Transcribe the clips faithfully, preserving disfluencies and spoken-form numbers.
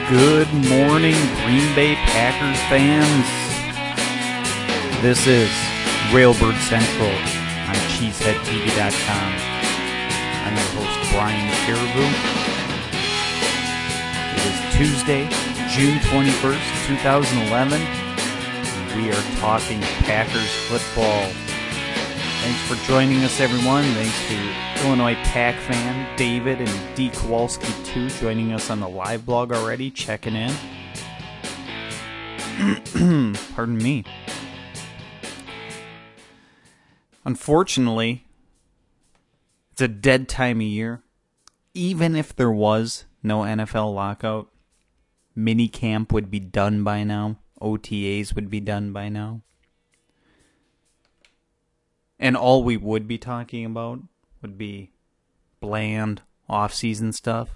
Good morning, Green Bay Packers fans. This is Railbird Central on cheesehead t v dot com. I'm your host, Brian Caribou. It is Tuesday, June twenty-first, twenty eleven. We are talking Packers football. Thanks for joining us, everyone. Thanks to Illinois Pack fan David and D. Kowalski, too, joining us on the live blog already, checking in. Pardon me. Unfortunately, it's a dead time of year. Even if there was no N F L lockout, minicamp would be done by now. O T As would be done by now. And all we would be talking about would be bland off-season stuff.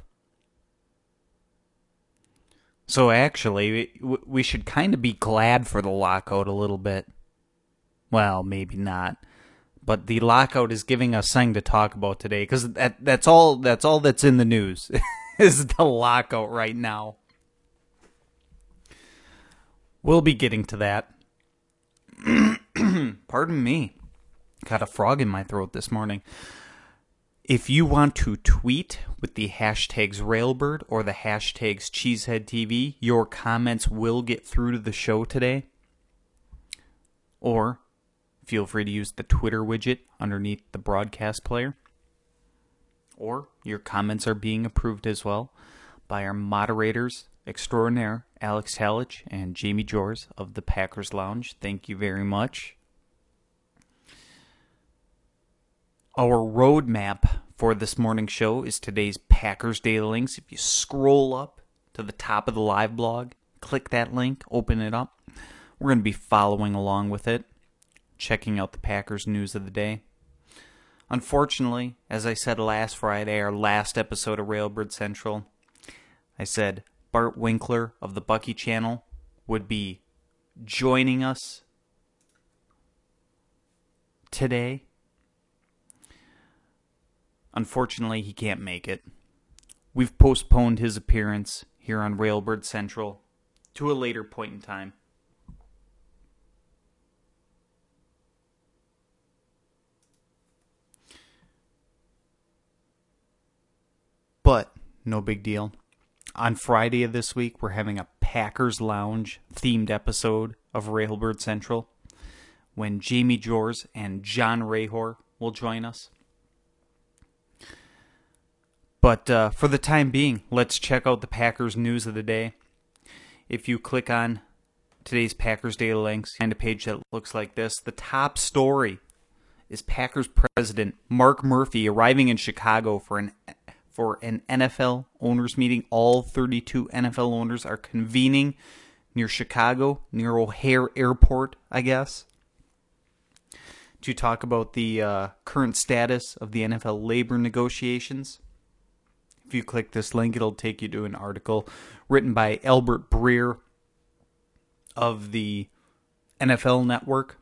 So actually, we, we should kind of be glad for the lockout a little bit. Well, maybe not. But the lockout is giving us something to talk about today, because that, that's all that's all that's in the news, is the lockout right now. We'll be getting to that. Pardon me. Got a frog in my throat this morning. If you want to tweet with the hashtags Railbird or the hashtags CheeseheadTV, your comments will get through to the show today. Or feel free to use the Twitter widget underneath the broadcast player. Or your comments are being approved as well by our moderators extraordinaire, Alex Halich and Jamie Jors of the Packers Lounge. Thank you very much. Our roadmap for this morning's show is today's Packers Daily Links. If you scroll up to the top of the live blog, click that link, open it up. We're going to be following along with it, checking out the Packers news of the day. Unfortunately, as I said last Friday, our last episode of Railbird Central, I said Bart Winkler of the Bucky Channel would be joining us today. Unfortunately, he can't make it. We've postponed his appearance here on Railbird Central to a later point in time. But no big deal. On Friday of this week, we're having a Packers Lounge themed episode of Railbird Central when Jamie Jors and John Rahor will join us. But uh, for the time being, let's check out the Packers news of the day. If you click on today's Packers Daily Links, find a page that looks like this. The top story is Packers president Mark Murphy arriving in Chicago for an for an N F L owners meeting. All thirty-two N F L owners are convening near Chicago, near O'Hare Airport, I guess, to talk about the uh, current status of the N F L labor negotiations. If you click this link, it'll take you to an article written by Albert Breer of the N F L Network.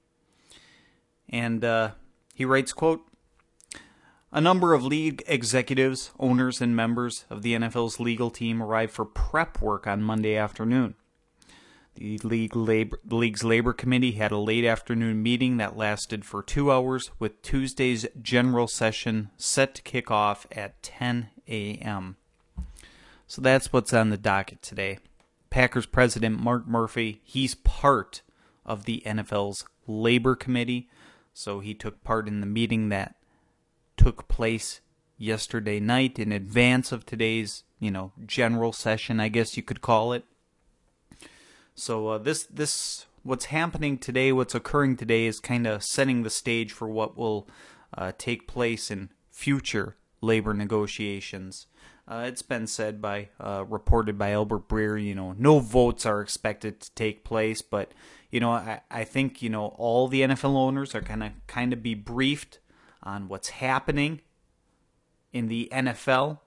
And uh, he writes, quote, "A number of league executives, owners, and members of the N F L's legal team arrived for prep work on Monday afternoon. The league labor, the league's labor committee had a late afternoon meeting that lasted for two hours, with Tuesday's general session set to kick off at ten a.m. So that's what's on the docket today. Packers president Mark Murphy, he's part of the N F L's labor committee, so he took part in the meeting that took place yesterday night in advance of today's, you know, general session, I guess you could call it. So uh, this this what's happening today, what's occurring today, is kind of setting the stage for what will uh, take place in future labor negotiations. Uh, it's been said by, uh, reported by Albert Breer, you know, no votes are expected to take place, but, you know, I, I think, you know, all the N F L owners are going to kind of be briefed on what's happening in the N F L,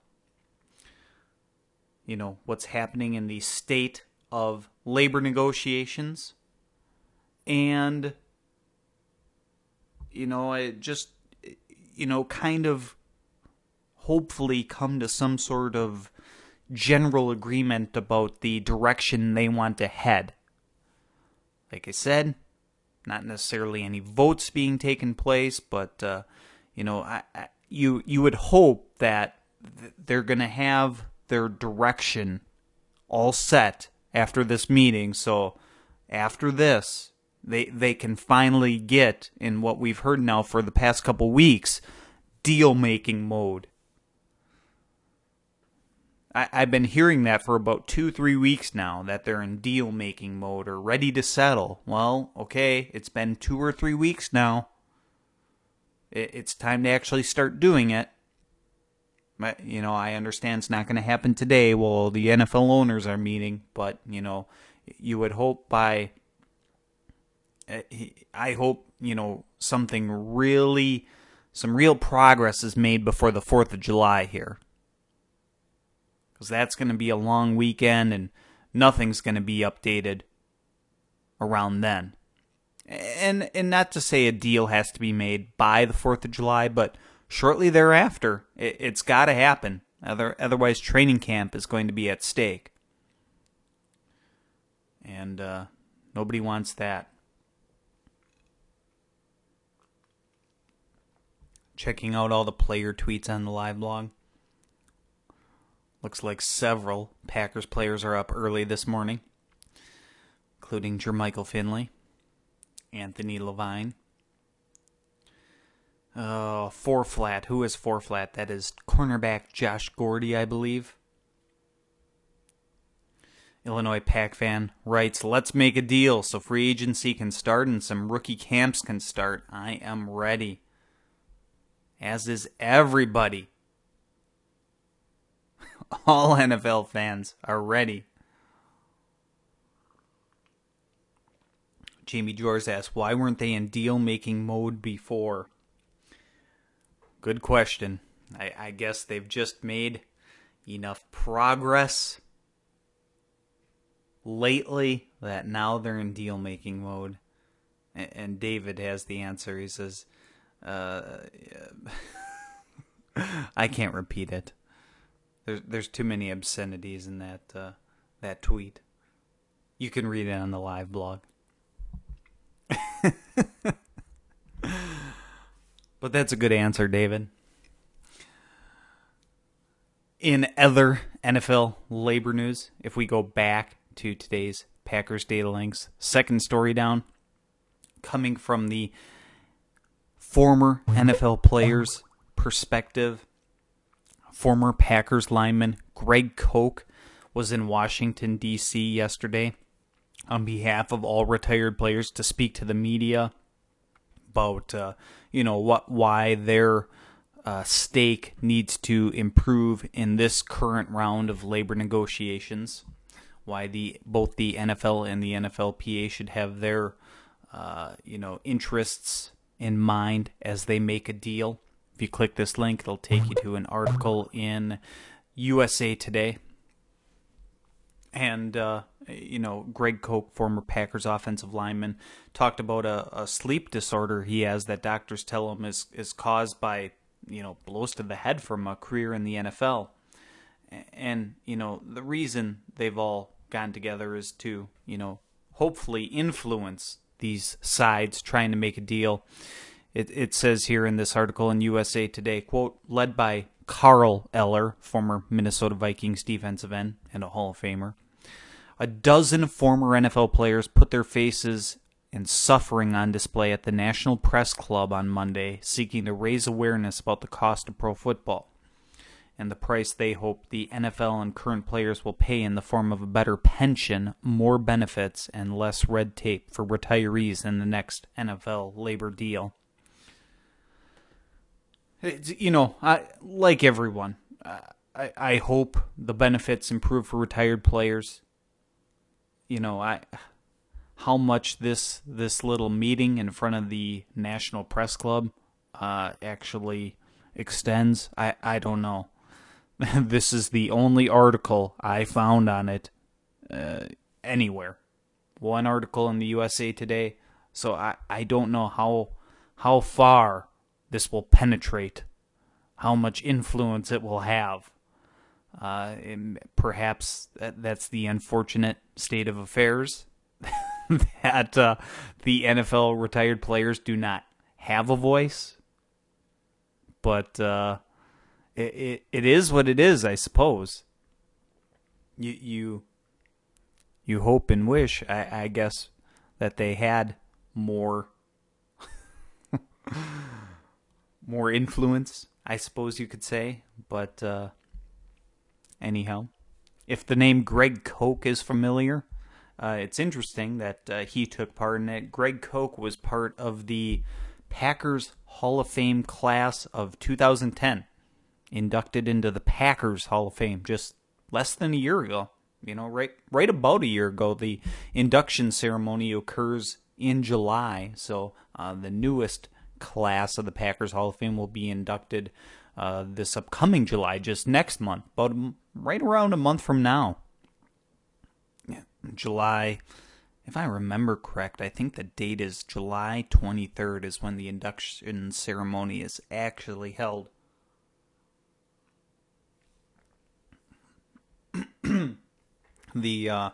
you know, what's happening in the state of labor negotiations, and, you know, it just, you know, kind of hopefully come to some sort of, general agreement about the direction they want to head. Like I said, not necessarily any votes being taken place, but uh, you know, I, I, you you would hope that th- they're going to have their direction all set after this meeting. So after this, they they can finally get in what we've heard now for the past couple weeks, deal-making mode. I, I've been hearing that for about two, three weeks now, that they're in deal-making mode or ready to settle. Well, okay, it's been two or three weeks now. It, it's time to actually start doing it. But, you know, I understand it's not going to happen today while the N F L owners are meeting, but, you know, you would hope by, I hope, you know, something really, some real progress is made before the fourth of July here. Because that's going to be a long weekend and nothing's going to be updated around then. And and not to say a deal has to be made by the fourth of July, but shortly thereafter, it, it's got to happen. Other, otherwise, training camp is going to be at stake. And uh, nobody wants that. Checking out all the player tweets on the live blog. Looks like several Packers players are up early this morning, including Jermichael Finley, Anthony Levine. Uh, four flat. Who is four flat? That is cornerback Josh Gordy, I believe. Illinois Pack fan writes, "Let's make a deal so free agency can start and some rookie camps can start. I am ready." As is everybody. All N F L fans are ready. Jamie George asks, why weren't they in deal-making mode before? Good question. I, I guess they've just made enough progress lately that now they're in deal-making mode. And, and David has the answer. He says, uh, I can't repeat it. There's there's too many obscenities in that uh, that tweet. You can read it on the live blog. But that's a good answer, David. In other N F L labor news, if we go back to today's Packers data links, second story down, coming from the former N F L players' perspective, former Packers lineman Greg Koch was in Washington, D C yesterday on behalf of all retired players to speak to the media about, uh, you know, what why their uh, stake needs to improve in this current round of labor negotiations, why the both the N F L and the N F L P A should have their, uh, you know, interests in mind as they make a deal. If you click this link, it'll take you to an article in U S A Today. And, uh, you know, Greg Koch, former Packers offensive lineman, talked about a, a sleep disorder he has that doctors tell him is, is caused by, you know, blows to the head from a career in the N F L. And, you know, the reason they've all gotten together is to, you know, hopefully influence these sides trying to make a deal. It, it says here in this article in U S A Today, quote, led by Carl Eller, former Minnesota Vikings defensive end and a Hall of Famer, a dozen former N F L players put their faces and suffering on display at the National Press Club on Monday, seeking to raise awareness about the cost of pro football and the price they hope the N F L and current players will pay in the form of a better pension, more benefits, and less red tape for retirees in the next N F L labor deal. It's, you know, I, like everyone, I, I hope the benefits improve for retired players. You know, I how much this this little meeting in front of the National Press Club uh, actually extends, I, I don't know. This is the only article I found on it uh, anywhere. One article in the U S A Today, so I, I don't know how how far this will penetrate, how much influence it will have. Uh, perhaps that, that's the unfortunate state of affairs that uh, the N F L retired players do not have a voice. But uh, it, it it is what it is, I suppose. You you you hope and wish, I, I guess, that they had more more influence, I suppose you could say. But uh, anyhow, if the name Greg Koch is familiar, uh, it's interesting that uh, he took part in it. Greg Koch was part of the Packers Hall of Fame class of two thousand ten, inducted into the Packers Hall of Fame just less than a year ago. You know, right, right about a year ago. The induction ceremony occurs in July, so uh, the newest class of the Packers Hall of Fame will be inducted uh, this upcoming July, just next month, about a, right around a month from now. Yeah, July, if I remember correct, I think the date is July twenty-third is when the induction ceremony is actually held. the uh,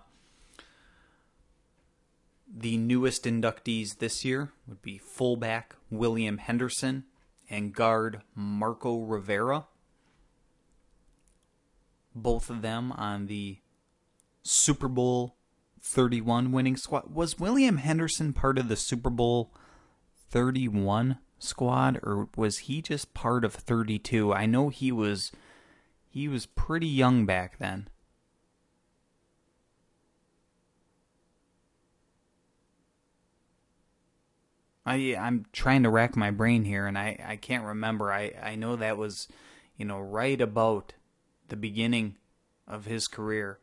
the newest inductees this year would be fullback William Henderson and guard Marco Rivera. Both of them on the Super Bowl thirty-one winning squad. Was William Henderson part of the Super Bowl thirty-one squad, or was he just part of thirty-two? I know he was he was pretty young back then. I I'm trying to rack my brain here, and I, I can't remember. I, I know that was, you know, right about the beginning of his career.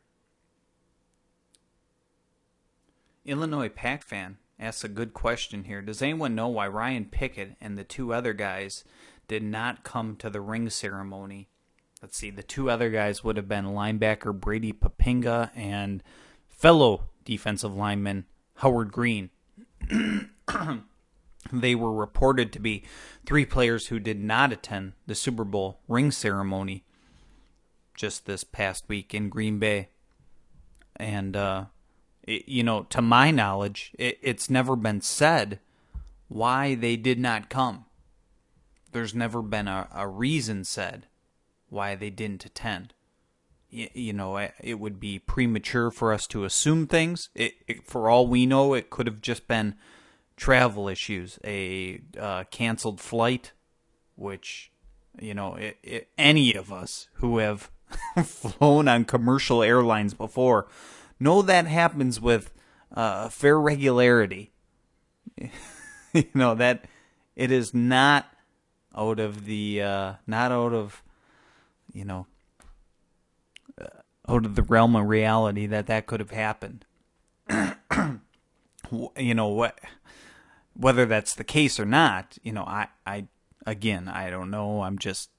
Illinois Pack fan asks a good question here. Does anyone know why Ryan Pickett and the two other guys did not come to the ring ceremony? Let's see, the two other guys would have been linebacker Brady Papinga and fellow defensive lineman Howard Green. They were reported to be three players who did not attend the Super Bowl ring ceremony just this past week in Green Bay. And, uh, it, you know, to my knowledge, it, it's never been said why they did not come. There's never been a, a reason said why they didn't attend. You, you know, it, it would be premature for us to assume things. It, it, for all we know, it could have just been travel issues, a uh, canceled flight, which, you know, it, it, any of us who have flown on commercial airlines before know that happens with uh, fair regularity. You know, that it is not out of the, uh, not out of, you know, uh, out of the realm of reality that that could have happened. You know, what? Whether that's the case or not, you know, I, I, again, I don't know. I'm just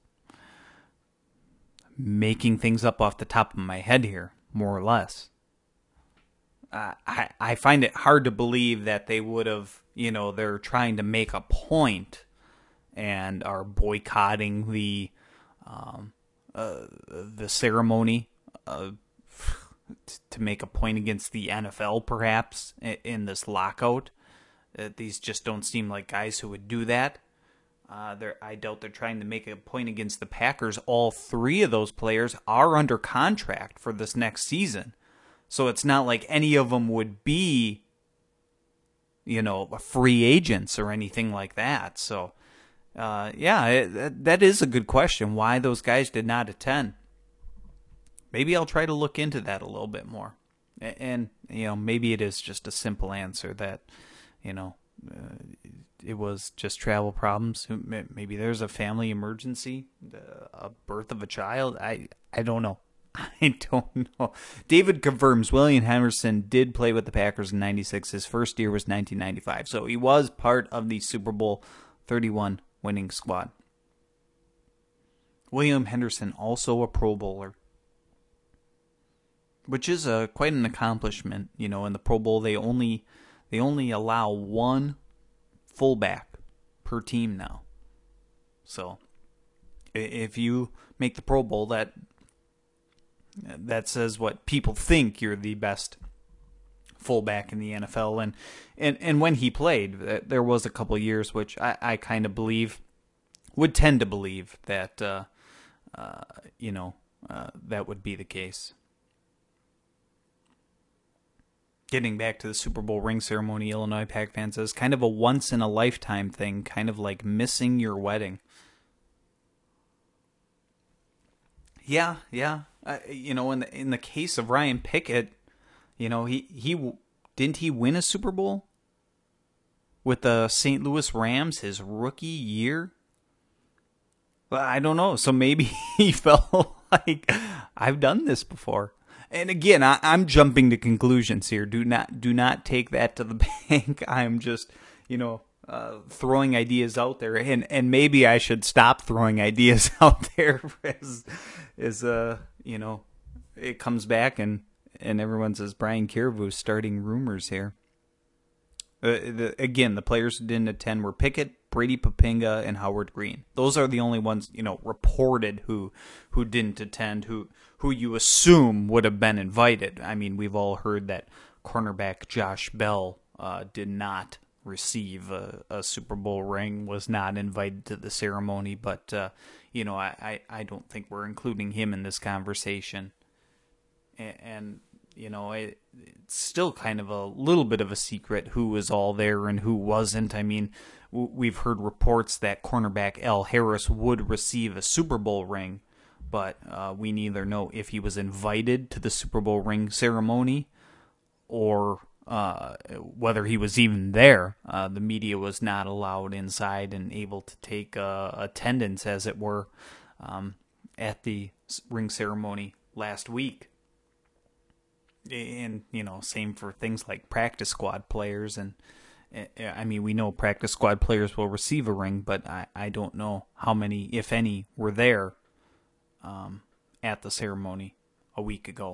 making things up off the top of my head here, more or less. Uh, I, I find it hard to believe that they would have, you know, they're trying to make a point and are boycotting the, um, uh, the ceremony, uh, to make a point against the N F L, perhaps, in this lockout. Uh, these just don't seem like guys who would do that. Uh, I doubt they're trying to make a point against the Packers. All three of those players are under contract for this next season. So it's not like any of them would be, you know, free agents or anything like that. So, uh, yeah, it, that is a good question, why those guys did not attend. Maybe I'll try to look into that a little bit more. And, you know, maybe it is just a simple answer that, you know, uh, it was just travel problems. Maybe there's a family emergency, a birth of a child. I, I don't know. I don't know. David confirms William Henderson did play with the Packers in ninety-six. His first year was nineteen ninety-five. So he was part of the Super Bowl thirty-one winning squad. William Henderson, also a Pro Bowler, which is a, quite an accomplishment. You know, in the Pro Bowl, they only... They only allow one fullback per team now. So, if you make the Pro Bowl, that that says what people think you're the best fullback in the N F L. And and, and when he played, there was a couple of years which I, I kind of believe, would tend to believe that, uh, uh, you know, uh, that would be the case. Getting back to the Super Bowl ring ceremony, Illinois Pack fan says, kind of a once-in-a-lifetime thing, kind of like missing your wedding. Yeah, yeah. Uh, you know, in the in the case of Ryan Pickett, you know, he, he didn't he win a Super Bowl with the Saint Louis Rams his rookie year? Well, I don't know. So maybe he felt like, I've done this before. And again, I, I'm jumping to conclusions here. Do not do not take that to the bank. I'm just, you know, uh, throwing ideas out there, and and maybe I should stop throwing ideas out there as, as uh, you know, it comes back and and everyone says Brian Caribou's starting rumors here. Uh, the, again, the players who didn't attend were Pickett, Brady Papinga, and Howard Green. Those are the only ones, you know, reported who who didn't attend, who who you assume would have been invited. I mean, we've all heard that cornerback Josh Bell uh, did not receive a, a Super Bowl ring, was not invited to the ceremony, but, uh, you know, I, I, I don't think we're including him in this conversation. And, and you know, it, it's still kind of a little bit of a secret who was all there and who wasn't. I mean, w- we've heard reports that cornerback Al Harris would receive a Super Bowl ring, but uh, we neither know if he was invited to the Super Bowl ring ceremony or uh, whether he was even there. Uh, the media was not allowed inside and able to take uh, attendance, as it were, um, at the ring ceremony last week. And, you know, same for things like practice squad players. And, I mean, we know practice squad players will receive a ring, but I, I don't know how many, if any, were there um, at the ceremony a week ago.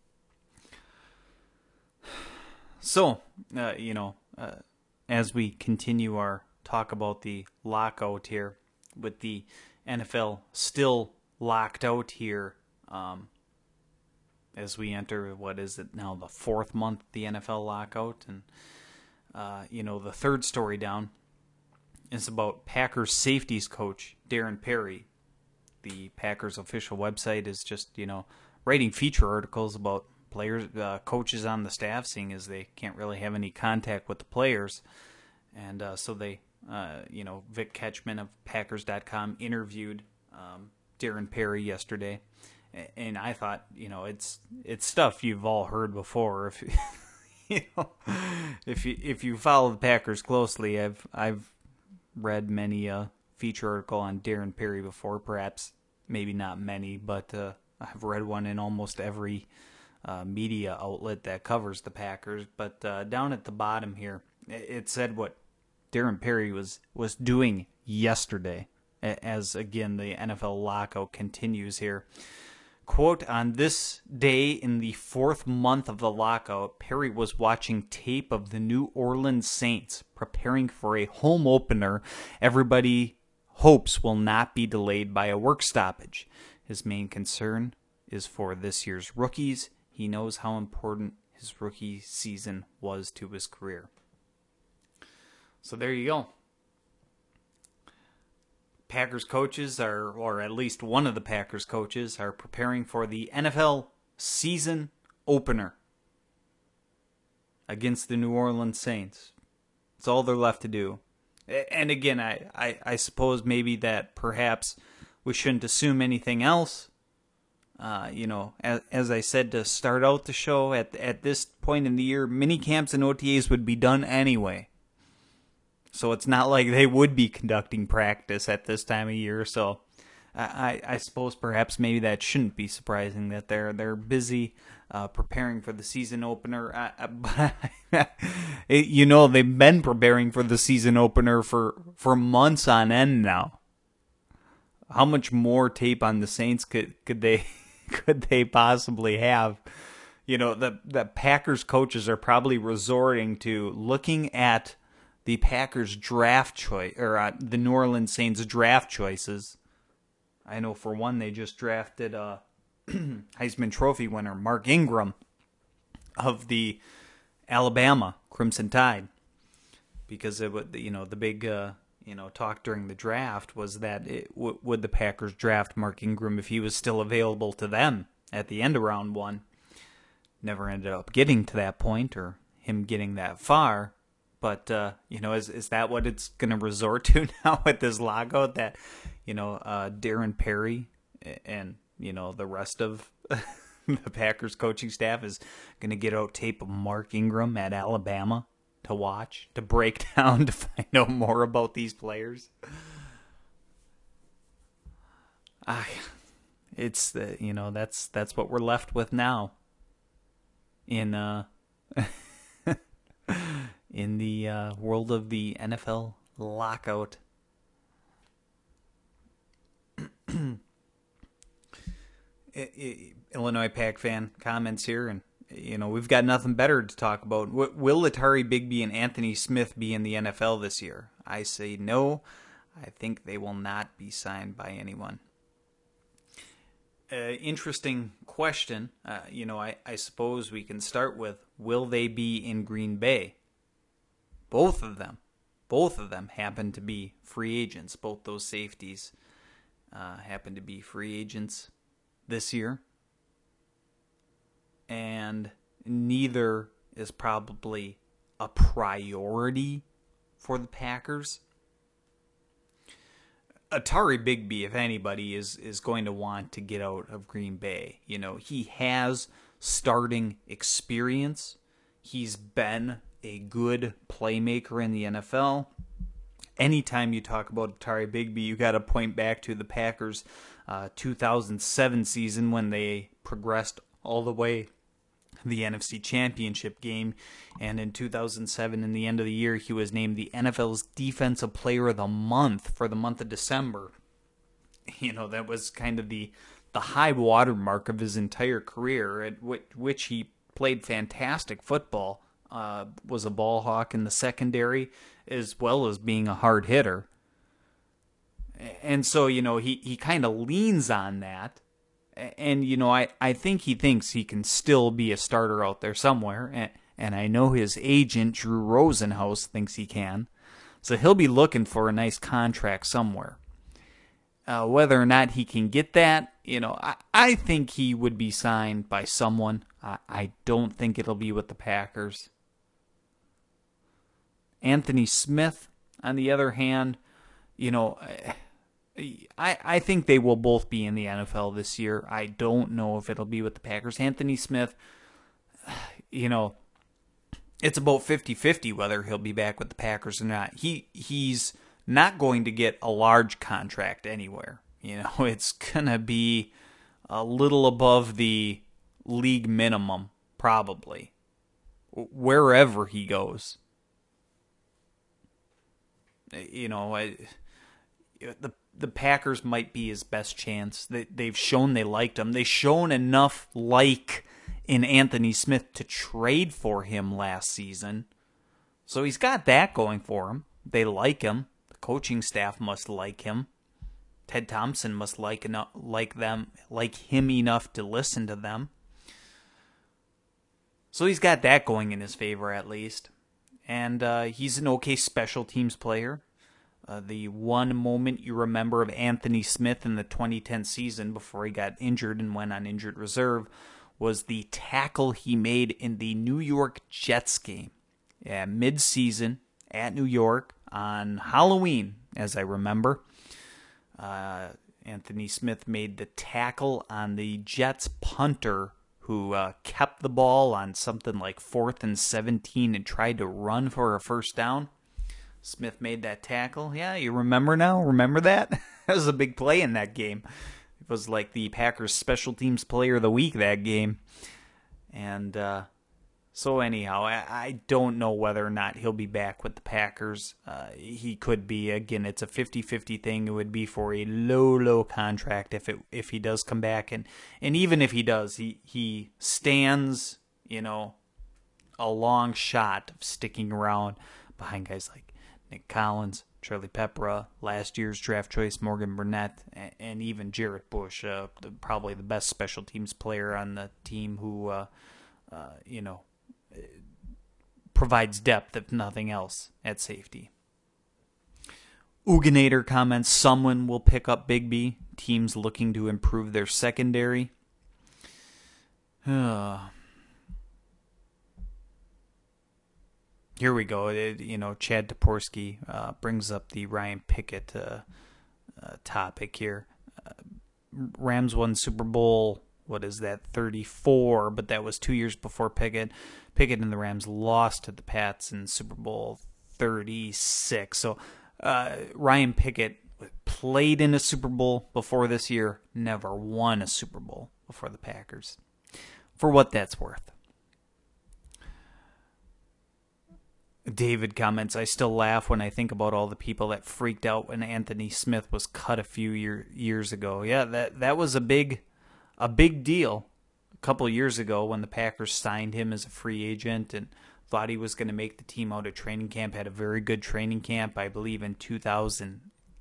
So, uh, you know, uh, as we continue our talk about the lockout here, with the N F L still locked out here, um, as we enter, what is it now, the fourth month of the N F L lockout. And, uh, you know, the third story down is about Packers safeties coach Darren Perry. The Packers official website is just, you know, writing feature articles about players, uh, coaches on the staff, seeing as they can't really have any contact with the players. And uh, so they, uh, you know, Vic Ketchman of Packers dot com interviewed um, Darren Perry yesterday. And I thought, you know, it's it's stuff you've all heard before. If you know, if you if you follow the Packers closely, I've I've read many a feature article on Darren Perry before. Perhaps maybe not many, but uh, I've read one in almost every uh, media outlet that covers the Packers. But uh, down at the bottom here, it said what Darren Perry was was doing yesterday, as again the N F L lockout continues here. Quote, on this day in the fourth month of the lockout, Perry was watching tape of the New Orleans Saints preparing for a home opener everybody hopes will not be delayed by a work stoppage. His main concern is for this year's rookies. He knows how important his rookie season was to his career. So there you go. Packers coaches are, or at least one of the Packers coaches, are preparing for the N F L season opener against the New Orleans Saints. It's all they're left to do. And again, I, I, I suppose maybe that perhaps we shouldn't assume anything else. Uh, you know, as, as I said to start out the show, at at this point in the year, mini camps and O T As would be done anyway. So it's not like they would be conducting practice at this time of year. So I, I suppose perhaps maybe that shouldn't be surprising that they're they're busy uh, preparing for the season opener. Uh, but it, you know, they've been preparing for the season opener for, for months on end now. How much more tape on the Saints could could they could they possibly have? You know, the the Packers coaches are probably resorting to looking at the Packers draft choice, or uh, the New Orleans Saints draft choices. I know for one, they just drafted uh, Heisman Trophy winner Mark Ingram of the Alabama Crimson Tide, because it would, you know, the big uh, you know talk during the draft was that it, w- would the Packers draft Mark Ingram if he was still available to them at the end of round one. Never ended up getting to that point or him getting that far. But, uh, you know, is is that what it's going to resort to now with this lockout? That, you know, uh, Darren Perry and, you know, the rest of the Packers coaching staff is going to get out tape of Mark Ingram at Alabama to watch, to break down, to find out more about these players? Ah, it's, the you know, that's that's what we're left with now. In, uh... in the uh, world of the N F L lockout. Illinois Pack fan comments here, and you know we've got nothing better to talk about. Will Atari Bigby and Anthony Smith be in the N F L this year? I say no. I think they will not be signed by anyone. Uh, interesting question. Uh, you know, I, I suppose we can start with, will they be in Green Bay? Both of them, both of them happen to be free agents. Both those safeties uh, happen to be free agents this year. And neither is probably a priority for the Packers. Atari Bigby, if anybody, is, is going to want to get out of Green Bay. You know, he has starting experience. He's been a good playmaker in the N F L. Anytime you talk about Atari Bigby, you got to point back to the Packers' uh, two thousand seven season when they progressed all the way to the N F C Championship game. And in two thousand seven, in the end of the year, he was named the N F L's Defensive Player of the Month for the month of December. You know, that was kind of the, the high watermark of his entire career, at which, which he played fantastic football. Uh, was a ball hawk in the secondary, as well as being a hard hitter. And so, you know, he, he kind of leans on that. And, you know, I, I think he thinks he can still be a starter out there somewhere. And, and I know his agent, Drew Rosenhaus, thinks he can. So he'll be looking for a nice contract somewhere. Uh, whether or not he can get that, you know, I, I think he would be signed by someone. I, I don't think it'll be with the Packers. Anthony Smith, on the other hand, you know, I I think they will both be in the N F L this year. I don't know if it'll be with the Packers. Anthony Smith, you know, it's about fifty-fifty whether he'll be back with the Packers or not. He he's not going to get a large contract anywhere. You know, it's going to be a little above the league minimum, probably, wherever he goes. You know, I, the the Packers might be his best chance. They, they've shown they liked him. They've shown enough like in Anthony Smith to trade for him last season. So he's got that going for him. They like him. The coaching staff must like him. Ted Thompson must like enough, like them, like him enough to listen to them. So he's got that going in his favor at least. And uh, he's an okay special teams player. Uh, the one moment you remember of Anthony Smith in the twenty ten season before he got injured and went on injured reserve was the tackle he made in the New York Jets game. Yeah, mid-season at New York on Halloween, as I remember. Uh, Anthony Smith made the tackle on the Jets punter who uh, kept the ball on something like fourth and seventeen and tried to run for a first down. Smith made that tackle. Yeah, you remember now? Remember that? That was a big play in that game. It was like the Packers special teams player of the week that game. And uh, so anyhow, I, I don't know whether or not he'll be back with the Packers. Uh, he could be. Again, it's a fifty-fifty thing. It would be for a low, low contract if it if he does come back. And, and even if he does, he, he stands, you know, a long shot of sticking around behind guys like Nick Collins, Charlie Peprah, last year's draft choice Morgan Burnett, and even Jarrett Bush, uh, probably the best special teams player on the team who, uh, uh, you know, provides depth, if nothing else, at safety. Uganator comments, someone will pick up Bigby. Teams looking to improve their secondary. Uh, here we go. It, you know, Chad Toporski uh, brings up the Ryan Pickett uh, uh, topic here. Uh, Rams won Super Bowl, what is that, thirty-four, but that was two years before Pickett. Pickett and the Rams lost to the Pats in Super Bowl thirty-six. So uh, Ryan Pickett played in a Super Bowl before this year, never won a Super Bowl before the Packers. For what that's worth. David comments, I still laugh when I think about all the people that freaked out when Anthony Smith was cut a few year, years ago. Yeah, that that was a big a big deal a couple years ago when the Packers signed him as a free agent and thought he was going to make the team out of training camp. Had a very good training camp, I believe in two thousand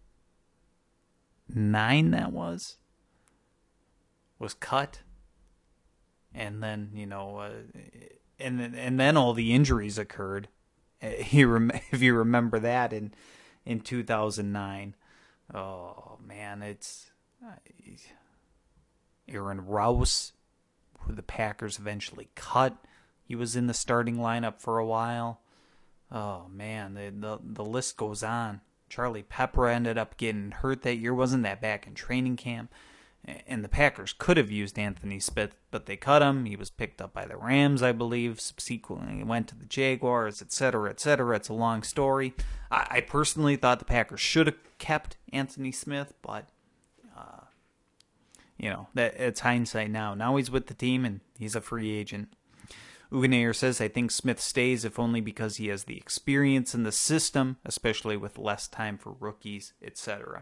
nine that was. Was cut. And then, you know, uh, and then and then all the injuries occurred. He rem- if you remember that in in two thousand nine, oh man, it's uh, Aaron Rouse, who the Packers eventually cut. He was in the starting lineup for a while. Oh man, the the, the list goes on. Charlie Peprah ended up getting hurt that year. Wasn't that back in training camp? And the Packers could have used Anthony Smith, but they cut him. He was picked up by the Rams, I believe. Subsequently, he went to the Jaguars, et cetera, et cetera. It's a long story. I, I personally thought the Packers should have kept Anthony Smith, but, uh, you know, that it's hindsight now. Now he's with the team, and he's a free agent. Uganayer says, I think Smith stays, if only because he has the experience in the system, especially with less time for rookies, et cetera.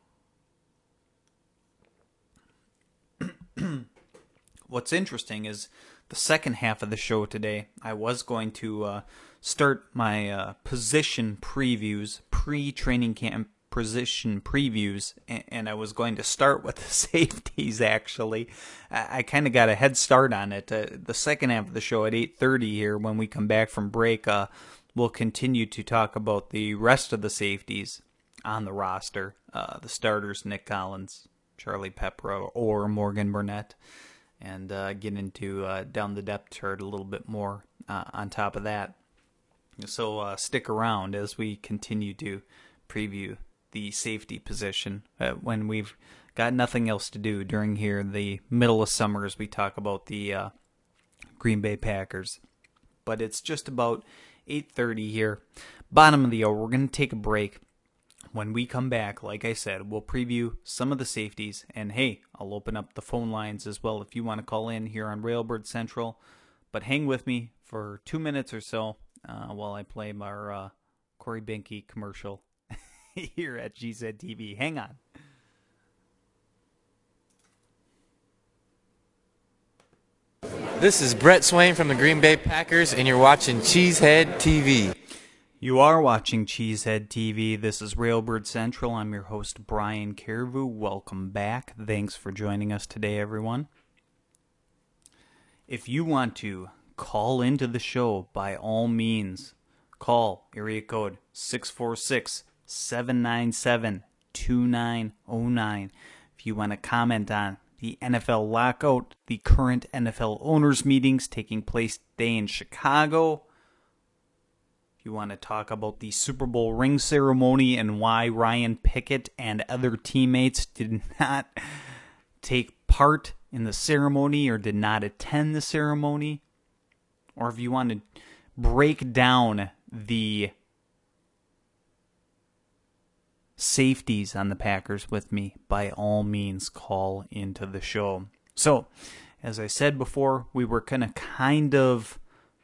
What's interesting is the second half of the show today, I was going to uh, start my uh, position previews, pre-training camp position previews, and, and I was going to start with the safeties, actually. I, I kind of got a head start on it. Uh, the second half of the show at eight thirty here, when we come back from break, uh, we'll continue to talk about the rest of the safeties on the roster. Uh, the starters, Nick Collins, Charlie Peprah, or Morgan Burnett, and uh, get into uh, down the depth chart a little bit more uh, on top of that. So uh, stick around as we continue to preview the safety position uh, when we've got nothing else to do during here the middle of summer as we talk about the uh, Green Bay Packers. But it's just about eight thirty here. Bottom of the hour, we're going to take a break. When we come back, like I said, we'll preview some of the safeties. And hey, I'll open up the phone lines as well if you want to call in here on Railbird Central. But hang with me for two minutes or so uh, while I play our uh, Corey Binke commercial here at G Z T V. Hang on. This is Brett Swain from the Green Bay Packers, and you're watching Cheesehead T V. You are watching Cheesehead T V. This is Railbird Central. I'm your host, Brian Carvu. Welcome back. Thanks for joining us today, everyone. If you want to call into the show, by all means, call area code six four six, seven nine seven, two nine zero nine. If you want to comment on the N F L lockout, the current N F L owners' meetings taking place today in Chicago, if you want to talk about the Super Bowl ring ceremony and why Ryan Pickett and other teammates did not take part in the ceremony or did not attend the ceremony, or if you want to break down the safeties on the Packers with me, by all means, call into the show. So, as I said before, we were going to kind of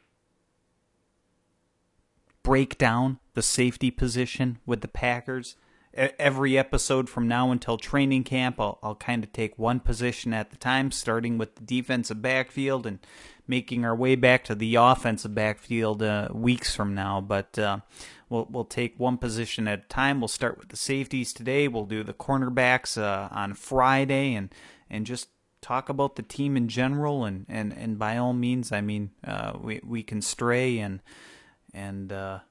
break down the safety position with the Packers. Every episode from now until training camp, I'll, I'll kind of take one position at the time, starting with the defensive backfield and making our way back to the offensive backfield uh, weeks from now. But uh, we'll we'll take one position at a time. We'll start with the safeties today. We'll do the cornerbacks uh, on Friday, and and just talk about the team in general. And, and, and by all means, I mean uh, we we can stray and and uh,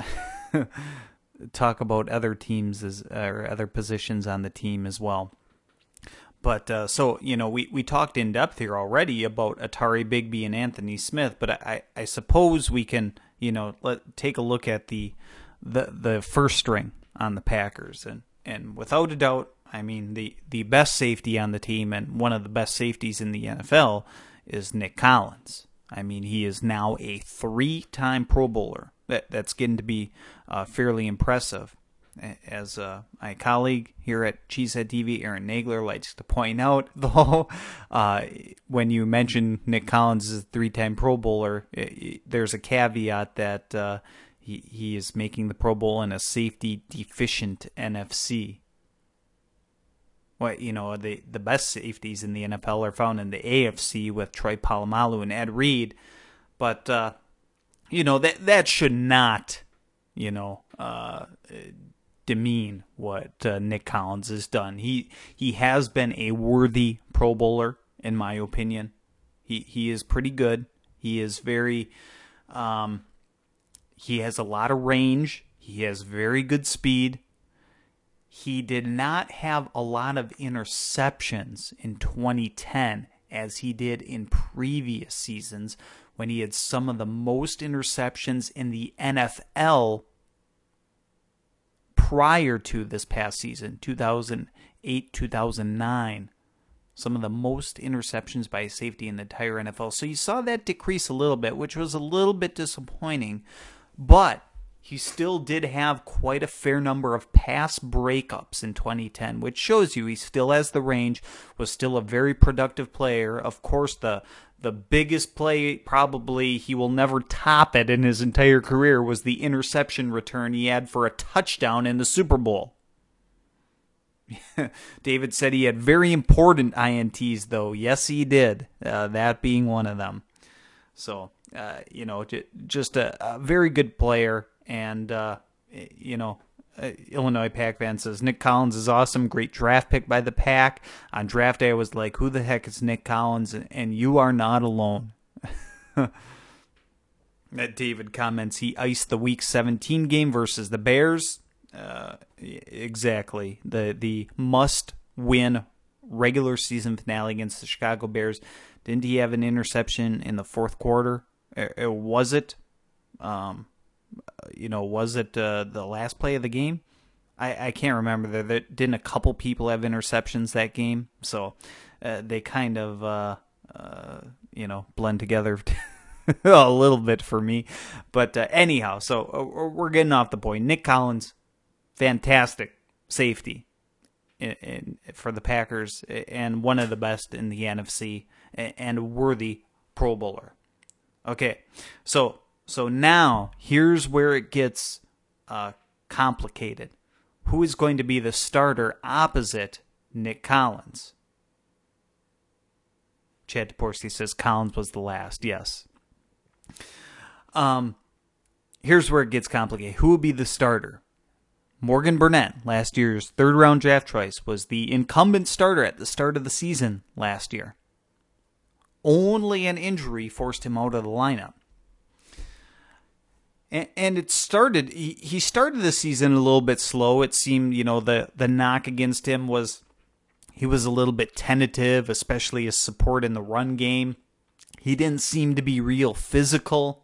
talk about other teams as or other positions on the team as well. But uh, so, you know, we, we talked in depth here already about Atari Bigby and Anthony Smith, but I, I suppose we can, you know, let take a look at the the the first string on the Packers. And, and without a doubt, I mean, the, the best safety on the team and one of the best safeties in the N F L is Nick Collins. I mean, he is now a three-time Pro Bowler. That That's getting to be uh, fairly impressive. As uh, my colleague here at Cheesehead T V, Aaron Nagler, likes to point out, though, uh, when you mention Nick Collins as a three-time Pro Bowler, it, there's a caveat that uh, he, he is making the Pro Bowl in a safety-deficient N F C. Well, you know, the, the best safeties in the N F L are found in the A F C with Troy Polamalu and Ed Reed, but, uh, you know, that, that should not, you know, uh, demean what uh, Nick Collins has done. He he has been a worthy Pro Bowler, in my opinion. He he is pretty good. He is very, um, he has a lot of range. He has very good speed. He did not have a lot of interceptions in twenty ten as he did in previous seasons when he had some of the most interceptions in the N F L prior to this past season, two thousand eight, two thousand nine. Some of the most interceptions by a safety in the entire N F L. So you saw that decrease a little bit, which was a little bit disappointing. But he still did have quite a fair number of pass breakups in twenty ten, which shows you he still has the range, was still a very productive player. Of course, the the biggest play, probably he will never top it in his entire career, was the interception return he had for a touchdown in the Super Bowl. David said he had very important I N Ts, though. Yes, he did, uh, that being one of them. So, uh, you know, j- just a, a very good player. And, uh, you know, uh, Illinois Pack fan says, Nick Collins is awesome. Great draft pick by the Pack. On draft day, I was like, who the heck is Nick Collins? And you are not alone. David comments, he iced the Week seventeen game versus the Bears. Uh, exactly. The, the must-win regular season finale against the Chicago Bears. Didn't he have an interception in the fourth quarter? Or was it? Um... You know, was it uh, the last play of the game? I, I can't remember. There, there didn't a couple people have interceptions that game, so uh, they kind of uh, uh, you know blend together a little bit for me. But uh, anyhow, so uh, we're getting off the point. Nick Collins, fantastic safety in, in, for the Packers, and one of the best in the N F C, and a worthy Pro Bowler. Okay, so. So now, here's where it gets uh, complicated. Who is going to be the starter opposite Nick Collins? Chad Toporski says Collins was the last. Yes. Um, here's where it gets complicated. Who will be the starter? Morgan Burnett, last year's third-round draft choice, was the incumbent starter at the start of the season last year. Only an injury forced him out of the lineup. And it started, he started the season a little bit slow. It seemed, you know, the, the knock against him was he was a little bit tentative, especially his support in the run game. He didn't seem to be real physical.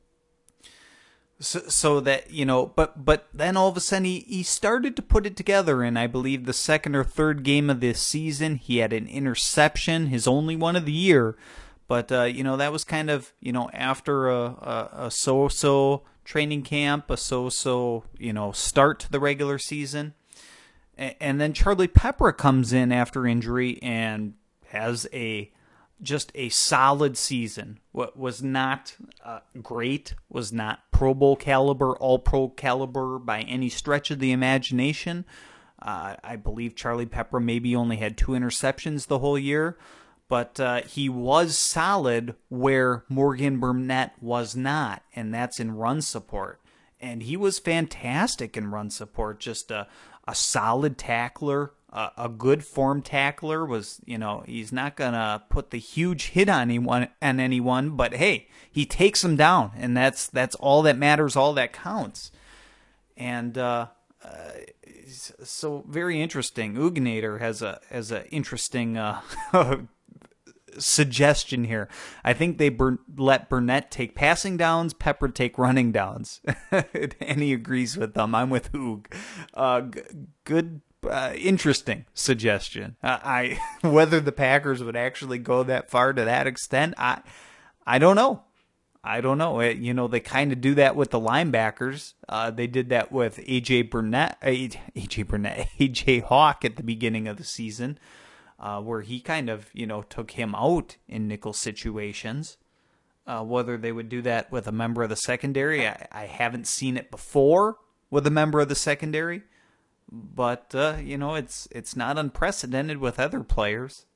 So, so that, you know, but but then all of a sudden he, he started to put it together. And I believe the second or third game of this season, he had an interception, his only one of the year. But, uh, you know, that was kind of, you know, after a, a, a so-so training camp, a so-so, you know, start to the regular season. And, and then Charlie Peppra comes in after injury and has a just a solid season. What was not uh, great, was not Pro Bowl caliber, all-pro caliber by any stretch of the imagination. Uh, I believe Charlie Peppra maybe only had two interceptions the whole year. But uh, he was solid where Morgan Burnett was not, and that's in run support. and he was fantastic in run support. Just a a solid tackler, a, a good form tackler. Was you know he's not gonna put the huge hit on anyone on anyone, but hey, he takes them down, and that's that's all that matters, all that counts. And uh, uh, so very interesting. Uginator has a has a interesting uh, suggestion here. I think they bur- let Burnett take passing downs, Pepper take running downs, and he agrees with them. I'm with Hoog. Uh, g- good, uh, interesting suggestion. Uh, I whether the Packers would actually go that far to that extent, I I don't know. I don't know. It, you know, they kind of do that with the linebackers. Uh, they did that with A J Burnett, A J Burnett, A J Hawk at the beginning of the season. Uh, where he kind of, you know, took him out in nickel situations. Uh, whether they would do that with a member of the secondary, I, I haven't seen it before with a member of the secondary. But, uh, you know, it's it's not unprecedented with other players.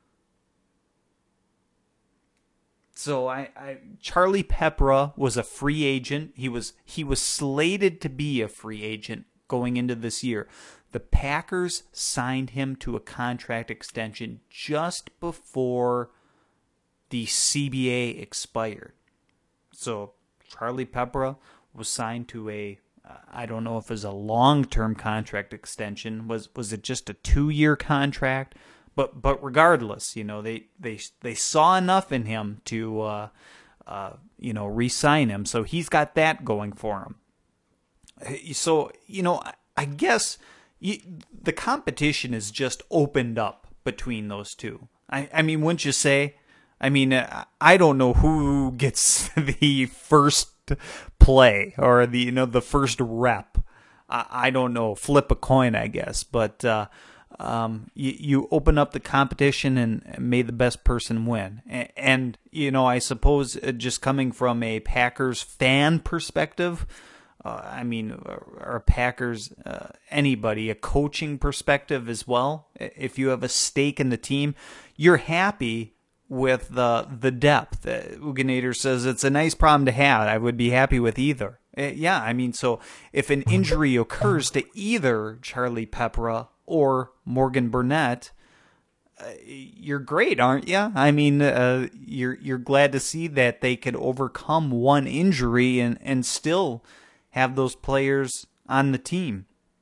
So I, I Charlie Peprah was a free agent. He was he was slated to be a free agent going into this year. The Packers signed him to a contract extension just before the C B A expired. So Charlie Peprah was signed to a, uh, I don't know if it was a long-term contract extension. Was was it just a two-year contract? But but regardless, you know, they they they saw enough in him to, uh, uh, you know, re-sign him. So he's got that going for him. So, you know, I, I guess... You, the competition is just opened up between those two. I, I mean, wouldn't you say? I mean, I don't know who gets the first play or the you know the first rep. I, I don't know. Flip a coin, I guess. But uh, um, you, you open up the competition and may the best person win. And, and you know, I suppose just coming from a Packers fan perspective. Uh, I mean, are Packers, uh, anybody, a coaching perspective as well? If you have a stake in the team, you're happy with the the depth. Uh, Uginator says it's a nice problem to have. I would be happy with either. Uh, yeah, I mean, so if an injury occurs to either Charlie Peprah or Morgan Burnett, uh, you're great, aren't you? I mean, uh, you're you're glad to see that they could overcome one injury and, and still have those players on the team.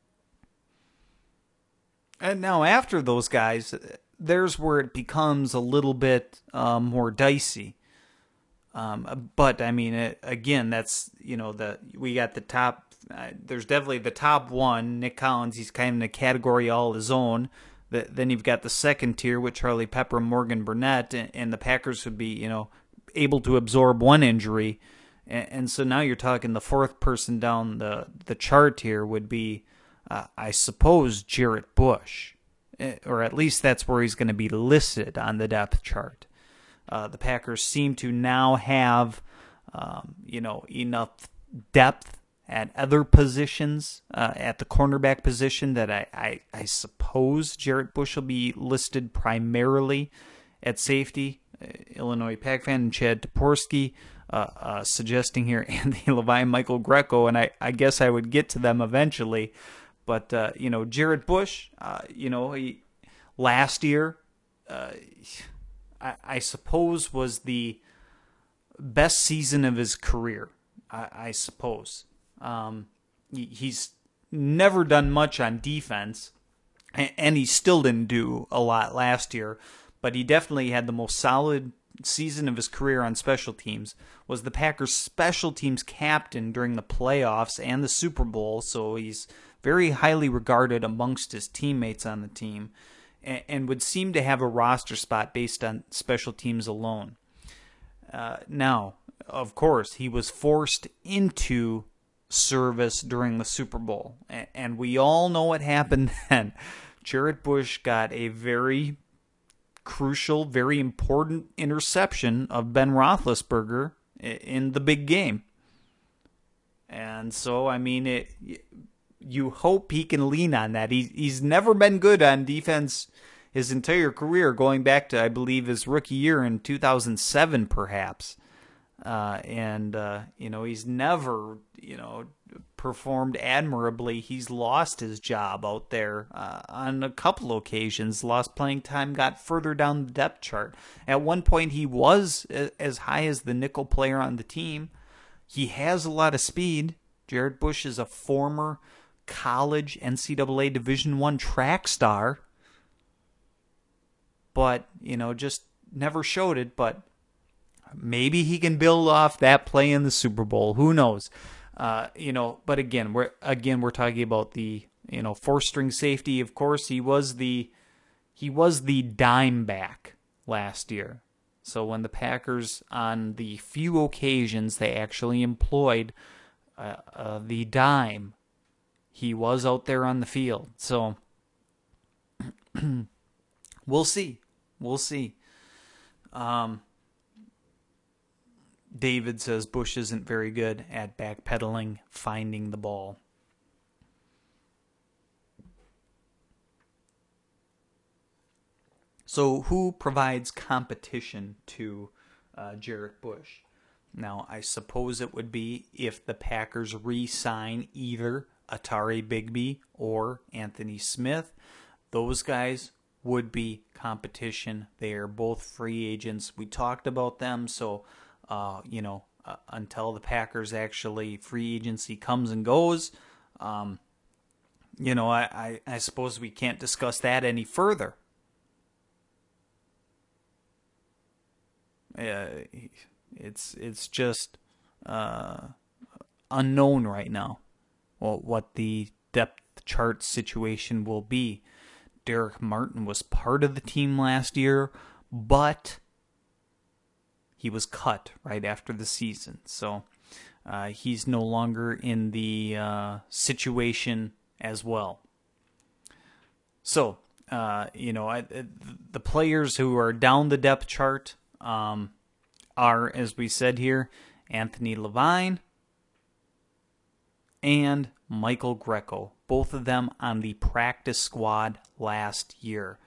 And now after those guys, there's where it becomes a little bit um, more dicey. Um, but I mean, it, again, that's, you know, the we got the top, uh, there's definitely the top one, Nick Collins, he's kind of in a category all his own. The, then you've got the second tier with Charlie Peprah, Morgan Burnett, and, and the Packers would be, you know, able to absorb one injury. And so now you're talking the fourth person down the, the chart here would be, uh, I suppose, Jarrett Bush. Or at least that's where he's going to be listed on the depth chart. Uh, the Packers seem to now have, um, you know, enough depth at other positions, uh, at the cornerback position, that I, I, I suppose Jarrett Bush will be listed primarily at safety. Uh, Illinois Pack fan and Chad Toporski Uh, uh, suggesting here Anthony Levine, Michael Greco, and I, I guess I would get to them eventually. But, uh, you know, Jarrett Bush, uh, you know, he, last year, uh, I, I suppose was the best season of his career, I, I suppose. Um, he, he's never done much on defense, and, and he still didn't do a lot last year, but he definitely had the most solid season of his career on special teams, was the Packers special teams captain during the playoffs and the Super Bowl, so he's very highly regarded amongst his teammates on the team, and, and would seem to have a roster spot based on special teams alone. Uh, now, of course, he was forced into service during the Super Bowl, and, and we all know what happened then. Jarrett Bush got a very crucial, very important interception of Ben Roethlisberger in the big game. And so, I mean, it, you hope he can lean on that. He, he's never been good on defense his entire career, going back to, I believe, his rookie year in two thousand seven, perhaps. Uh, and, uh, you know, he's never, you know, performed admirably. He's lost his job out there uh, on a couple occasions, lost playing time, got further down the depth chart. At one point, he was as high as the nickel player on the team. He has a lot of speed. Jared Bush is a former college N C double A Division One track star. But, you know, just never showed it, but maybe he can build off that play in the Super Bowl. Who knows? Uh, you know, but again, we're again we're talking about the you know four-string safety. Of course, he was the he was the dime back last year. So when the Packers, on the few occasions they actually employed uh, uh, the dime, he was out there on the field. So we'll see, we'll see. Um. David says Bush isn't very good at backpedaling, finding the ball. So who provides competition to uh, Jarrett Bush? Now, I suppose it would be if the Packers re-sign either Atari Bigby or Anthony Smith. Those guys would be competition. They are both free agents. We talked about them, so... Uh, you know, uh, until the Packers actually free agency comes and goes, um, you know, I, I, I suppose we can't discuss that any further. Uh, it's it's just uh, unknown right now. Well, what the depth chart situation will be. Derek Martin was part of the team last year, but he was cut right after the season, so uh, he's no longer in the uh, situation as well. So, uh, you know, I, the players who are down the depth chart um, are, as we said here, Anthony Levine and Michael Greco, both of them on the practice squad last year.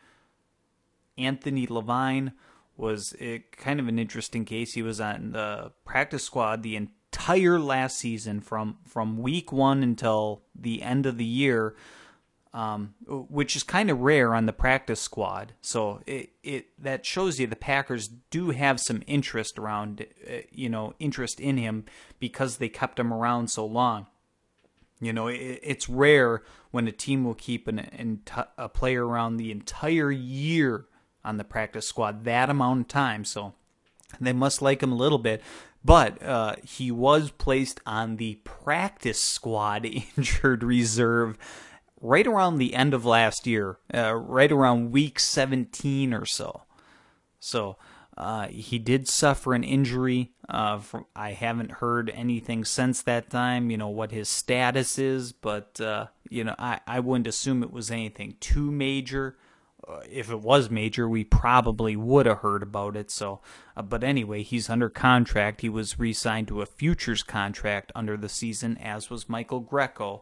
Anthony Levine was a, kind of an interesting case. He was on the practice squad the entire last season from, from week one until the end of the year, um, which is kind of rare on the practice squad. So it, it that shows you the Packers do have some interest around, uh, you know, interest in him because they kept him around so long. You know, it, it's rare when a team will keep an, an, a player around the entire year on the practice squad, that amount of time, so they must like him a little bit. But uh, he was placed on the practice squad injured reserve right around the end of last year, uh, right around week seventeen or so. So uh, he did suffer an injury. Uh, from, I haven't heard anything since that time, you know, what his status is, but, uh, you know, I, I wouldn't assume it was anything too major. Uh, if it was major, we probably would have heard about it. So, uh, but anyway, he's under contract. He was re-signed to a futures contract under the season, as was Michael Greco,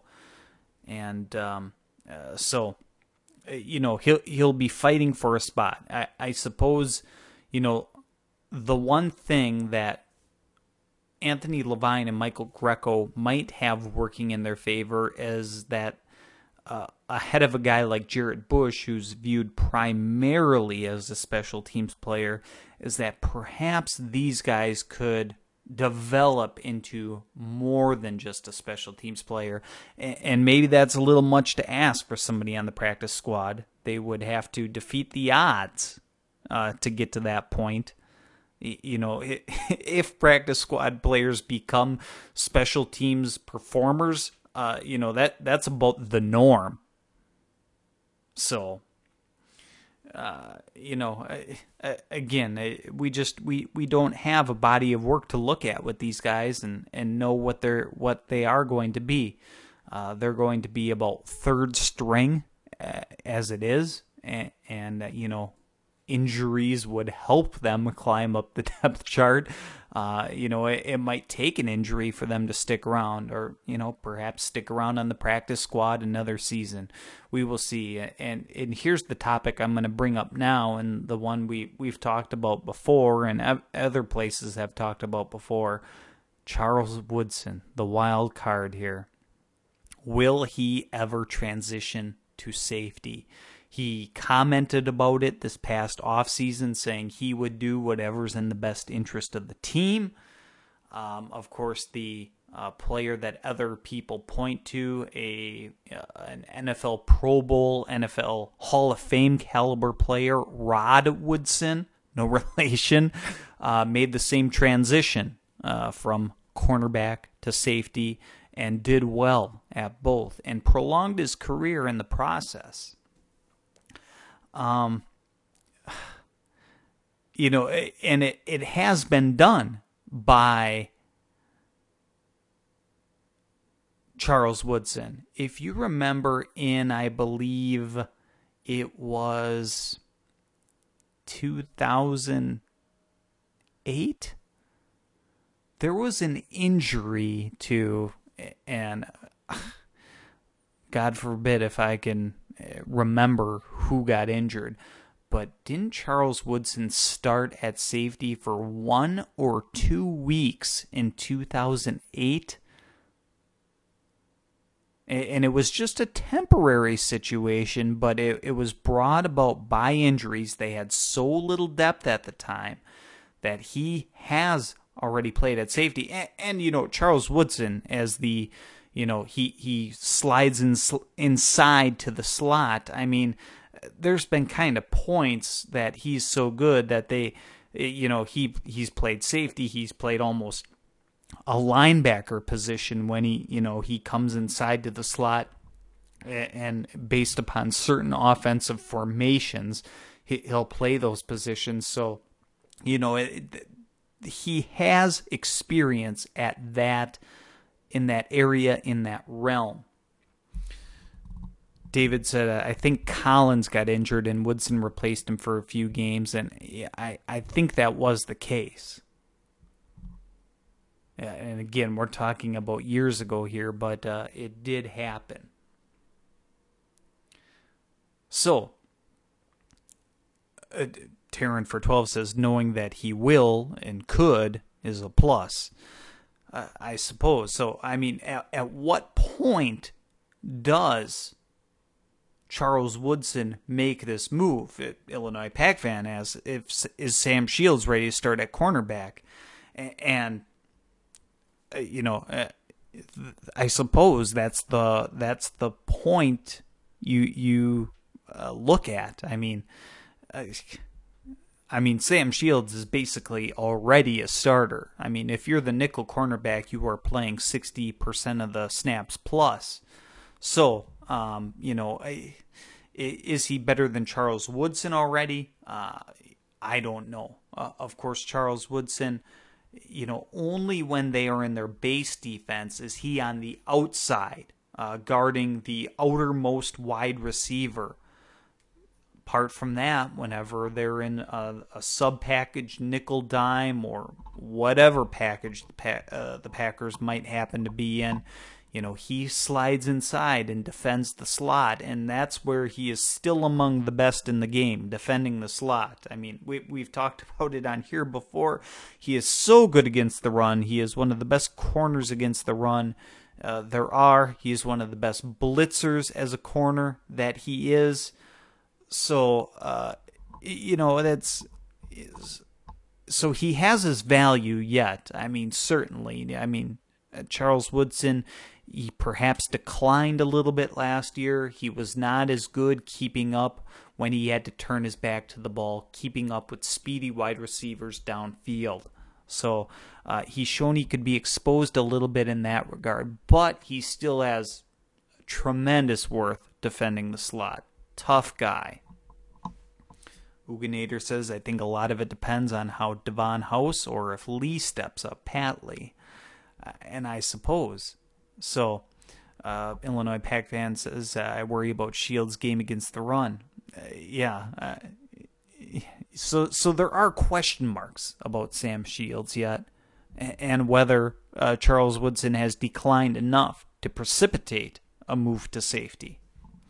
and um, uh, so you know he'll he'll be fighting for a spot. I, I suppose you know the one thing that Anthony Levine and Michael Greco might have working in their favor is that. Uh, ahead of a guy like Jarrett Bush, who's viewed primarily as a special teams player, is that perhaps these guys could develop into more than just a special teams player. And maybe that's a little much to ask for somebody on the practice squad. They would have to defeat the odds uh, to get to that point. You know, if practice squad players become special teams performers, Uh, you know, that that's about the norm. So, uh, you know, again, we just we, we don't have a body of work to look at with these guys and, and know what they're what they are going to be. Uh, they're going to be about third string uh, as it is, and, and uh, you know, injuries would help them climb up the depth chart. Uh, you know, it, it might take an injury for them to stick around, or, you know, perhaps stick around on the practice squad another season. We will see. And and here's the topic I'm going to bring up now, and the one we, we've talked about before and other places have talked about before. Charles Woodson, the wild card here. Will he ever transition to safety? He commented about it this past offseason, saying he would do whatever's in the best interest of the team. Um, of course, the uh, player that other people point to, a uh, an N F L Pro Bowl, N F L Hall of Fame caliber player, Rod Woodson, no relation, uh, made the same transition uh, from cornerback to safety and did well at both and prolonged his career in the process. Um, you know, and it, it has been done by Charles Woodson. If you remember in, I believe it was two thousand eight, there was an injury to, and God forbid if I can remember who got injured, but didn't Charles Woodson start at safety for one or two weeks in two thousand eight? And it was just a temporary situation, but it, it was brought about by injuries. They had so little depth at the time that he has already played at safety. And, and you know, Charles Woodson, as the You know, he, he slides in, inside to the slot. I mean, there's been kind of points that he's so good that they, you know, he he's played safety. He's played almost a linebacker position when he, you know, he comes inside to the slot. And based upon certain offensive formations, he'll play those positions. So, you know, it, he has experience at that in that area, in that realm. David said, uh, I think Collins got injured and Woodson replaced him for a few games, and I, I think that was the case. And again, we're talking about years ago here, but uh, it did happen. So, uh, Taryn for twelve says, knowing that he will and could is a plus. Uh, I suppose. So, I mean, at, at what point does Charles Woodson make this move? It, Illinois Pac fan asks, if is Sam Shields ready to start at cornerback? And, and uh, you know, uh, I suppose that's the that's the point you you uh, look at. I mean. Uh, I mean, Sam Shields is basically already a starter. I mean, if you're the nickel cornerback, you are playing sixty percent of the snaps plus. So, um, you know, is he better than Charles Woodson already? Uh, I don't know. Uh, of course, Charles Woodson, you know, only when they are in their base defense is he on the outside, uh, guarding the outermost wide receiver. Apart from that, whenever they're in a, a sub-package nickel dime or whatever package the, pa- uh, the Packers might happen to be in, you know, he slides inside and defends the slot, and that's where he is still among the best in the game, defending the slot. I mean, we, we've talked about it on here before. He is so good against the run. He is one of the best corners against the run uh, there are. He is one of the best blitzers as a corner that he is. So, uh, you know, that's, so he has his value yet. I mean, certainly. I mean, Charles Woodson, he perhaps declined a little bit last year. He was not as good keeping up when he had to turn his back to the ball, keeping up with speedy wide receivers downfield. So, uh, he's shown he could be exposed a little bit in that regard, but he still has tremendous worth defending the slot. Tough guy. Uganator says, I think a lot of it depends on how Devon House or if Lee steps up, Pat Lee. Uh, and I suppose. So, uh, Illinois Pac fan says, uh, I worry about Shields' game against the run. Uh, yeah. Uh, so, so there are question marks about Sam Shields yet. and whether uh, Charles Woodson has declined enough to precipitate a move to safety.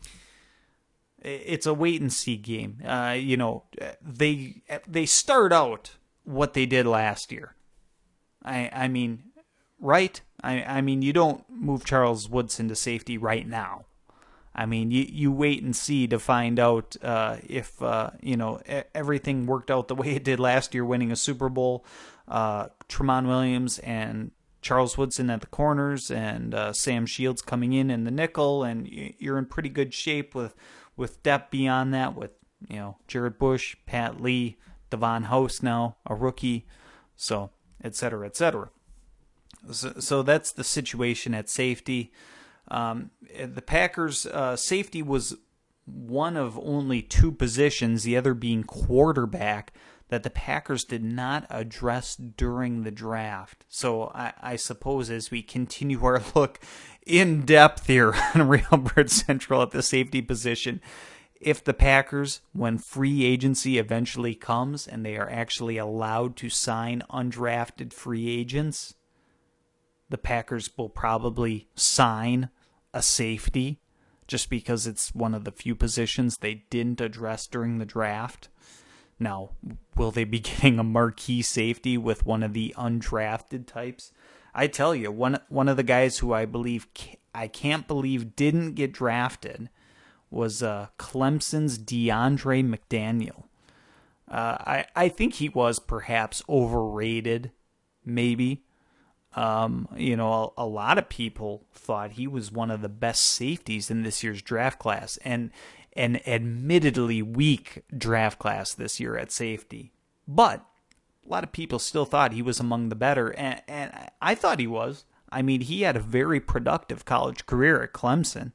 It's a wait-and-see game. Uh, you know, they they start out what they did last year. I I mean, right? I I mean, you don't move Charles Woodson to safety right now. I mean, you, you wait and see to find out uh, if, uh, you know, everything worked out the way it did last year, winning a Super Bowl. Uh, Tramon Williams and Charles Woodson at the corners, and uh, Sam Shields coming in in the nickel, and you're in pretty good shape with, with depth beyond that, with, you know, Jared Bush, Pat Lee, Devon House now, a rookie, so et cetera, et cetera. So, so that's the situation at safety. Um, the Packers' uh, safety was one of only two positions, the other being quarterback, that the Packers did not address during the draft. So I, I suppose as we continue our look in depth here on Railbird Central at the safety position, if the Packers, when free agency eventually comes and they are actually allowed to sign undrafted free agents, the Packers will probably sign a safety just because it's one of the few positions they didn't address during the draft. Now, will they be getting a marquee safety with one of the undrafted types? I tell you, one one of the guys who I believe I can't believe didn't get drafted was uh, Clemson's DeAndre McDaniel. Uh, I I think he was perhaps overrated, maybe. Um, you know, a, a lot of people thought he was one of the best safeties in this year's draft class, and an admittedly weak draft class this year at safety. But a lot of people still thought he was among the better, and, and I thought he was. I mean, he had a very productive college career at Clemson.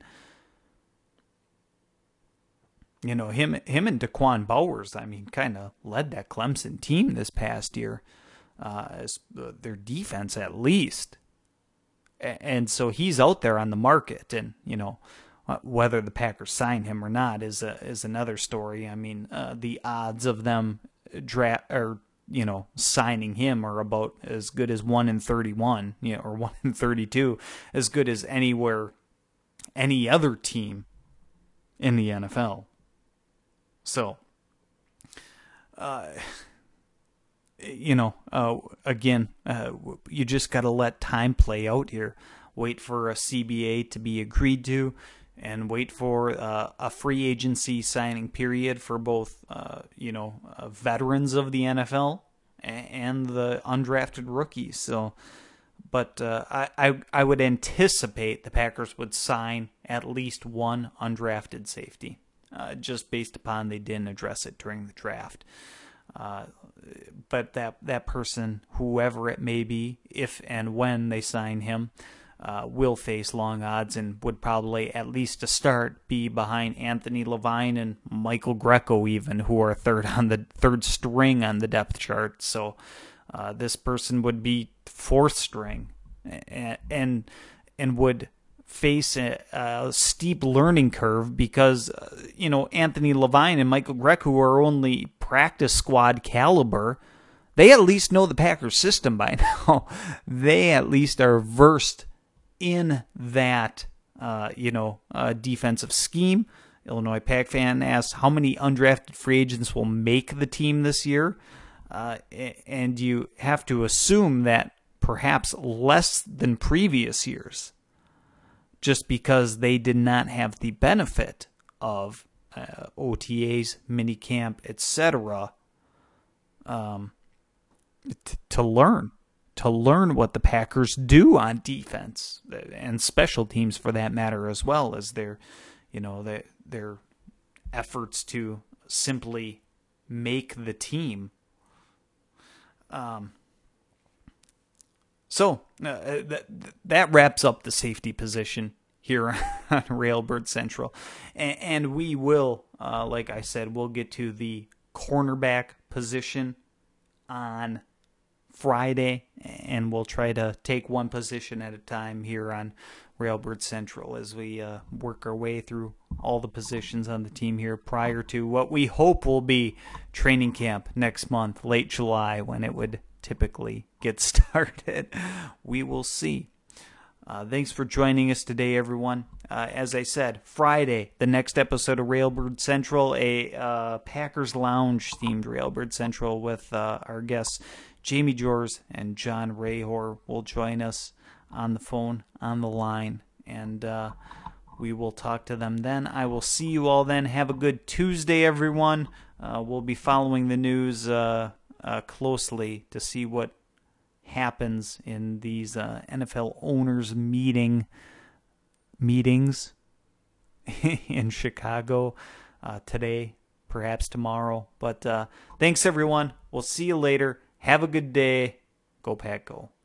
You know, him, him and Daquan Bowers, I mean, kind of led that Clemson team this past year. Uh, as uh, their defense at least. And so he's out there on the market, and, you know, uh, whether the Packers sign him or not is a, is another story. I mean, uh, the odds of them draft or, you know, signing him are about as good as one in thirty-one, you know, or one in thirty-two, as good as anywhere, any other team in the N F L. So, uh, you know, uh, again, uh, you just got to let time play out here. Wait for a C B A to be agreed to, and wait for uh, a free agency signing period for both, uh, you know, uh, veterans of the N F L and the undrafted rookies. So, but uh, I, I I would anticipate the Packers would sign at least one undrafted safety, uh, just based upon they didn't address it during the draft. Uh, but that that person, whoever it may be, if and when they sign him, uh, will face long odds and would probably, at least to start, be behind Anthony Levine and Michael Greco, even, who are third on the third string on the depth chart. So uh, this person would be fourth string, and and, and would face a, a steep learning curve because, uh, you know, Anthony Levine and Michael Greco are only practice squad caliber. They at least know the Packers system by now. They at least are versed in that, uh, you know, uh, defensive scheme. Illinois Pack fan asks how many undrafted free agents will make the team this year. Uh, and you have to assume that perhaps less than previous years, just because they did not have the benefit of uh, O T As, minicamp, et cetera, um, t- to learn, to learn what the Packers do on defense and special teams, for that matter, as well as their, you know, their their efforts to simply make the team. Um. So uh, that that wraps up the safety position here on Railbird Central, and, and we will, uh, like I said, we'll get to the cornerback position on Friday, and we'll try to take one position at a time here on Railbird Central as we uh, work our way through all the positions on the team here prior to what we hope will be training camp next month, late July, when it would typically get started. We will see. Uh, thanks for joining us today, everyone. Uh, as I said, Friday, the next episode of Railbird Central, a uh, Packers Lounge themed Railbird Central with uh, our guests Jamie Jors and John Rahor will join us on the phone, on the line, and uh, we will talk to them then. I will see you all then. Have a good Tuesday, everyone. Uh, we'll be following the news uh, uh, closely to see what happens in these uh, N F L owners meeting meetings in Chicago uh, today, perhaps tomorrow. But uh, thanks, everyone. We'll see you later. Have a good day. Go Pack Go.